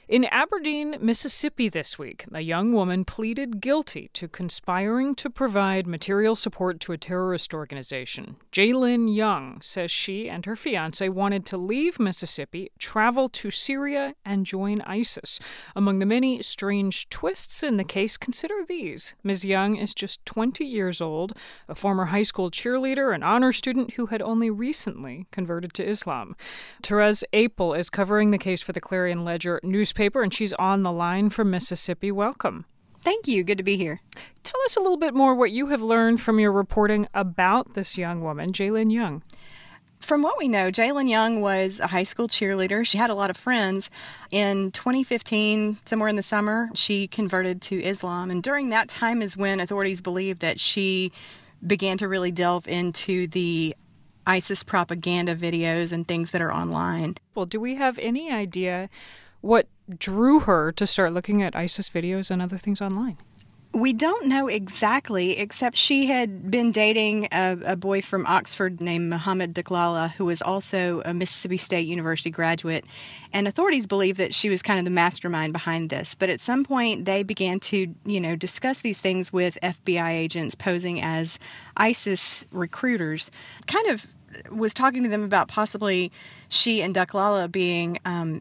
In Aberdeen, Mississippi this week, a young woman pleaded guilty to conspiring to provide material support to a terrorist organization. Jaylin Young says she and her fiancé wanted to leave Mississippi, travel to Syria, and join ISIS. Among the many strange twists in the case, consider these. Ms. Young is just 20 years old, a former high school cheerleader, an honor student who had only recently converted to Islam. Therese Apel is covering the case for the Clarion Ledger newspaper, and she's on the line from Mississippi. Welcome. Thank you. Good to be here. Tell us a little bit more what you have learned from your reporting about this young woman, Jaylin Young. From what we know, Jaylin Young was a high school cheerleader. She had a lot of friends. In 2015, somewhere in the summer, she converted to Islam. And during that time is when authorities believe that she began to really delve into the ISIS propaganda videos and things that are online. Well, do we have any idea what drew her to start looking at ISIS videos and other things online? We don't know exactly, except she had been dating a boy from Oxford named Muhammad Daklala, who was also a Mississippi State University graduate. And authorities believe that she was kind of the mastermind behind this. But at some point, they began to, discuss these things with FBI agents posing as ISIS recruiters. Kind of was talking to them about possibly she and Daklala being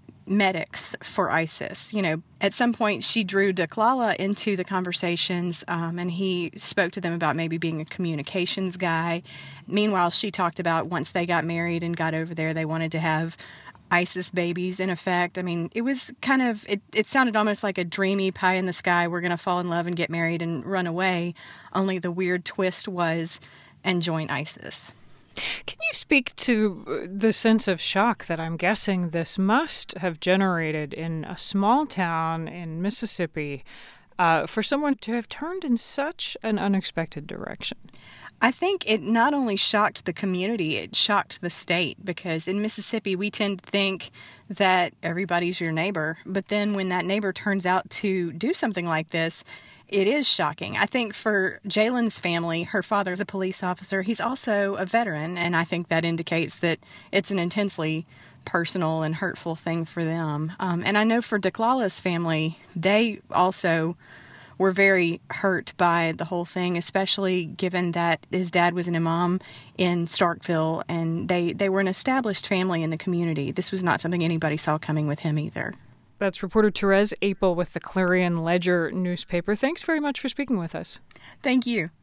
medics for ISIS. At some point she drew Daklala into the conversations, and he spoke to them about maybe being a communications guy. Meanwhile, she talked about once they got married and got over there, they wanted to have ISIS babies, in effect. I mean, it was kind of, it sounded almost like a dreamy pie in the sky, we're going to fall in love and get married and run away. Only the weird twist was, and join ISIS. Can you speak to the sense of shock that I'm guessing this must have generated in a small town in Mississippi for someone to have turned in such an unexpected direction? I think it not only shocked the community, it shocked the state, because in Mississippi we tend to think that everybody's your neighbor. But then when that neighbor turns out to do something like this, it is shocking. I think for Jaylin's family, her father is a police officer. He's also a veteran, and I think that indicates that it's an intensely personal and hurtful thing for them. And I know for Daklala's family, they also were very hurt by the whole thing, especially given that his dad was an imam in Starkville, and they were an established family in the community. This was not something anybody saw coming with him either. That's reporter Therese Apel with the Clarion Ledger newspaper. Thanks very much for speaking with us. Thank you.